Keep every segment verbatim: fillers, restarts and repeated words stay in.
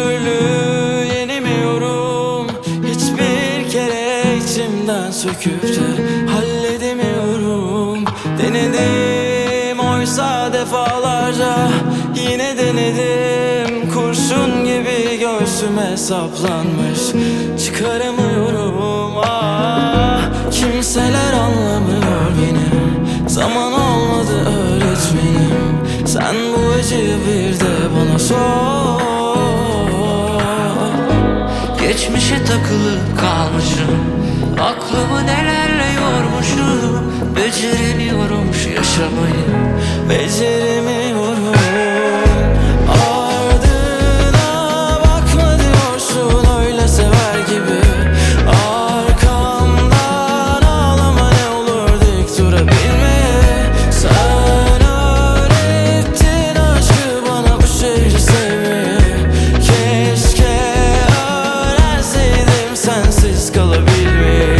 türlü yenemiyorum. Hiçbir kere içimden söküp de halledemiyorum. Denedim oysa defalarca, yine denedim. Kurşun gibi göğsüme saplanmış, çıkaramıyorum. Ah, kimseler anlamıyor beni. Zaman olmadı öğretmenim. Sen bu acıyı bir de bana sor. Geçmişe takılıp kalmışım, aklımı nelerle yormuşum. Beceremiyorum şu yaşamayı, beceremiyorum. Ardına bakma diyorsun öyle sever gibi. Arkamdan ağlama ne olur dik durabilmeye. Sen öğrettin aşkı bana, bu şehri sevmeyi. Keşke öğrenseydim sensiz kalabilmeyi.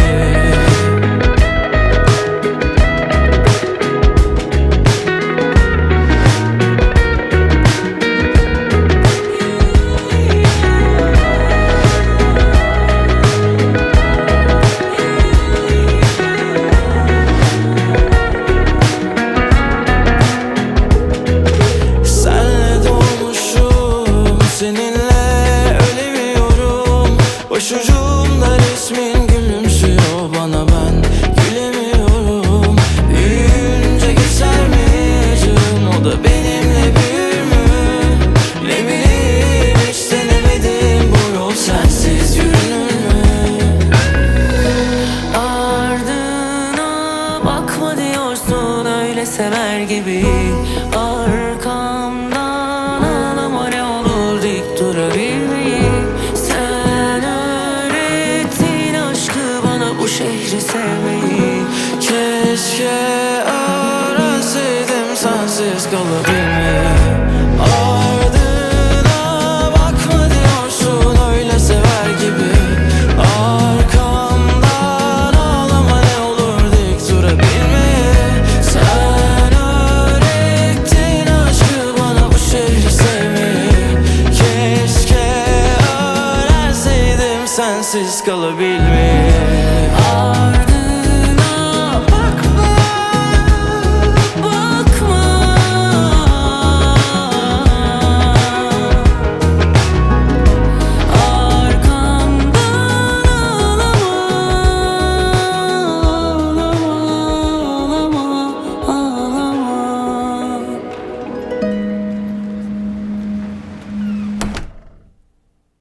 Seninle ölemiyorum. Başucumda resmin gülümsüyor bana, ben gülemiyorum. Büyüyünce geçer mi acım, o da benimle büyür mü? Ne bileyim, hiç denemedim, bu yol sensiz yürünür mü? ardına bakma diyorsun öyle sever gibi. Arkamdan ağlama ne olur dik durabilmeyi. Sen öğrettin aşkı bana, bu şehri sevmeyi. Keşke öğrenseydim sensiz kalabilmeyi. Ardına bakma diyorsun öyle sever gibi. Arkamdan ağlama ne olur dik durabilmeyi. Sen öğrettin aşkı bana, bu şehri sevmeyi. Keşke öğrenseydim sensiz kalabilmeyi.